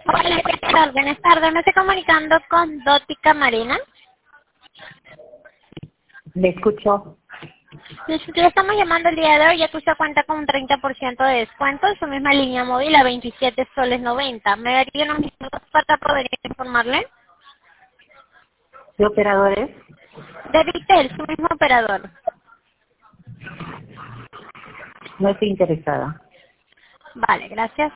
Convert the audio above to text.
Hola, ¿qué tal? Buenas tardes. Me estoy comunicando con Dótica Marina. Le escucho. Le estamos llamando el día de hoy, ya que usted cuenta con un 30% de descuento en su misma línea móvil a 27 soles 90. ¿Me daría unos minutos para poder informarle? ¿Qué operadores? De Vitel, su mismo operador. No estoy interesada. Vale, gracias.